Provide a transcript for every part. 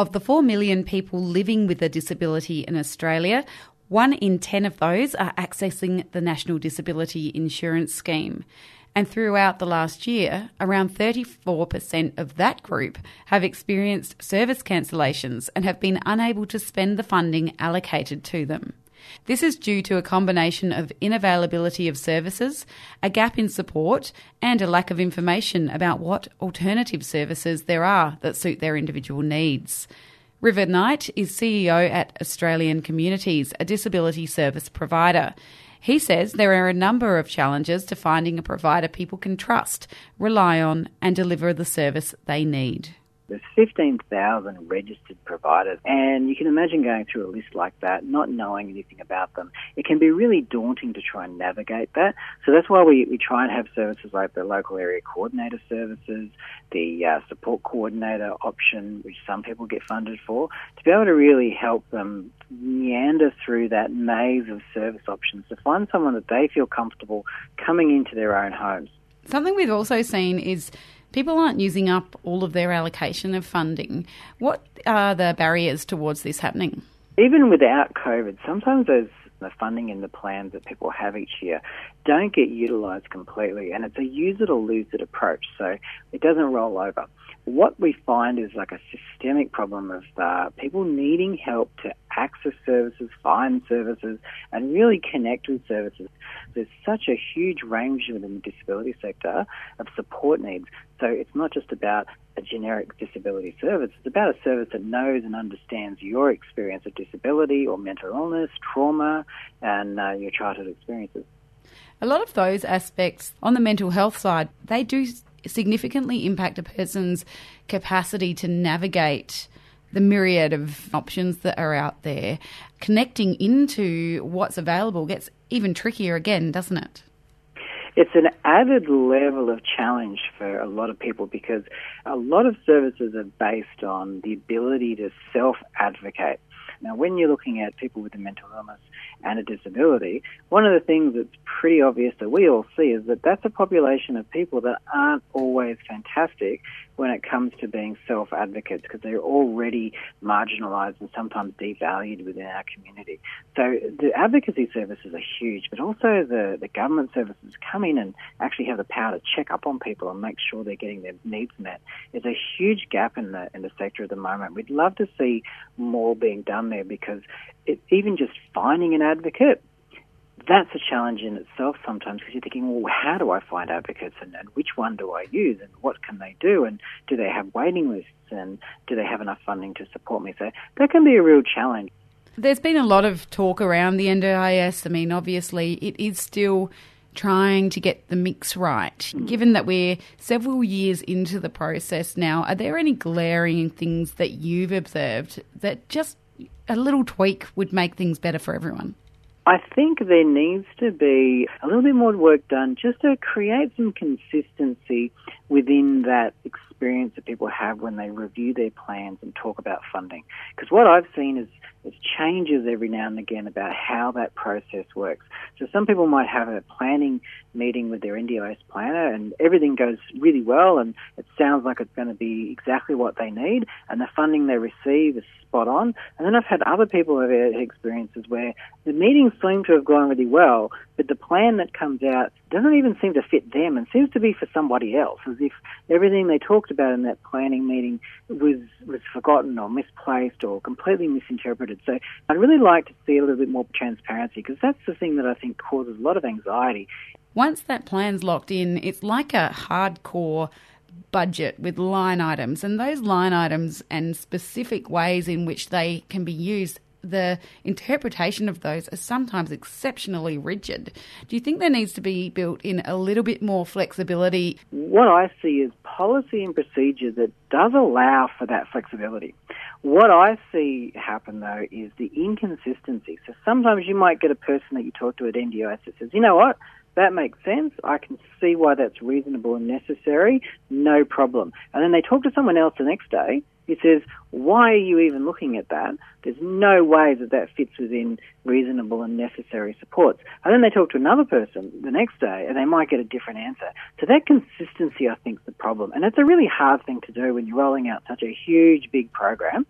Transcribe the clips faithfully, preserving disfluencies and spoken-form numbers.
Of the four million people living with a disability in Australia, one in ten of those are accessing the National Disability Insurance Scheme. And throughout the last year, around thirty-four percent of that group have experienced service cancellations and have been unable to spend the funding allocated to them. This is due to a combination of unavailability of services, a gap in support, and a lack of information about what alternative services there are that suit their individual needs. River Knight is C E O at Australian Communities, a disability service provider. He says there are a number of challenges to finding a provider people can trust, rely on, and deliver the service they need. There's fifteen thousand registered providers, and you can imagine going through a list like that, not knowing anything about them. It can be really daunting to try and navigate that. So that's why we, we try and have services like the local area coordinator services, the uh, support coordinator option, which some people get funded for, to be able to really help them meander through that maze of service options to find someone that they feel comfortable coming into their own homes. Something we've also seen is people aren't using up all of their allocation of funding. What are the barriers towards this happening? Even without COVID, sometimes those the funding and the plans that people have each year don't get utilised completely, and it's a use it or lose it approach, so it doesn't roll over. What we find is like a systemic problem of uh, people needing help to access services, find services, and really connect with services. There's such a huge range within the disability sector of support needs. So it's not just about a generic disability service. It's about a service that knows and understands your experience of disability or mental illness, trauma, and uh, your childhood experiences. A lot of those aspects on the mental health side, they do significantly impact a person's capacity to navigate the myriad of options that are out there. Connecting into what's available gets even trickier again, doesn't it? It's an added level of challenge for a lot of people because a lot of services are based on the ability to self-advocate. Now, when you're looking at people with a mental illness and a disability, one of the things that's pretty obvious that we all see is that that's a population of people that aren't always fantastic when it comes to being self-advocates because they're already marginalised and sometimes devalued within our community. So the advocacy services are huge, but also the, the government services come in and actually have the power to check up on people and make sure they're getting their needs met. There's a huge gap in the in the sector at the moment. We'd love to see more being done there because it, even just finding an advocate, that's a challenge in itself sometimes because you're thinking, well, how do I find advocates and, and which one do I use and what can they do and do they have waiting lists and do they have enough funding to support me? So that can be a real challenge. There's been a lot of talk around the N D I S. I mean, obviously it is still trying to get the mix right. Mm. Given that we're several years into the process now, are there any glaring things that you've observed that just a little tweak would make things better for everyone? I think there needs to be a little bit more work done just to create some consistency within that experience that people have when they review their plans and talk about funding. Because what I've seen is, is changes every now and again about how that process works. So some people might have a planning meeting with their N D I S planner and everything goes really well and it sounds like it's going to be exactly what they need and the funding they receive is spot on. And then I've had other people who have had experiences where the meetings seem to have gone really well, but the plan that comes out doesn't even seem to fit them and seems to be for somebody else, as if everything they talked about in that planning meeting was, was forgotten or misplaced or completely misinterpreted. So I'd really like to see a little bit more transparency because that's the thing that I think causes a lot of anxiety. Once that plan's locked in, it's like a hardcore budget with line items, and those line items and specific ways in which they can be used, the interpretation of those are sometimes exceptionally rigid. Do you think there needs to be built in a little bit more flexibility? What I see is policy and procedure that does allow for that flexibility. What I see happen, though, is the inconsistency. So sometimes you might get a person that you talk to at N D I S that says, you know what, that makes sense. I can see why that's reasonable and necessary. No problem. And then they talk to someone else the next day. He says, why are you even looking at that? There's no way that that fits within reasonable and necessary supports. And then they talk to another person the next day and they might get a different answer. So that consistency, I think, is the problem. And it's a really hard thing to do when you're rolling out such a huge, big program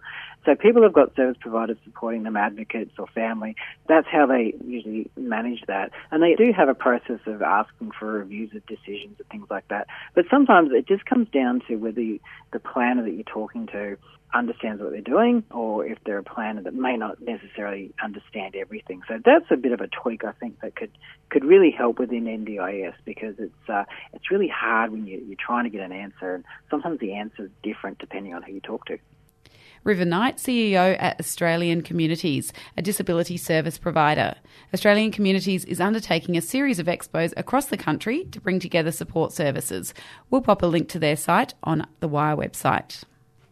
So people have got service providers supporting them, advocates or family. That's how they usually manage that. And they do have a process of asking for reviews of decisions and things like that. But sometimes it just comes down to whether you, the planner that you're talking to understands what they're doing, or if they're a planner that may not necessarily understand everything. So that's a bit of a tweak, I think, that could could really help within N D I S, because it's uh, it's really hard when you, you're trying to get an answer, and sometimes the answer is different depending on who you talk to. River Knight, C E O at Australian Communities, a disability service provider. Australian Communities is undertaking a series of expos across the country to bring together support services. We'll pop a link to their site on the Wire website.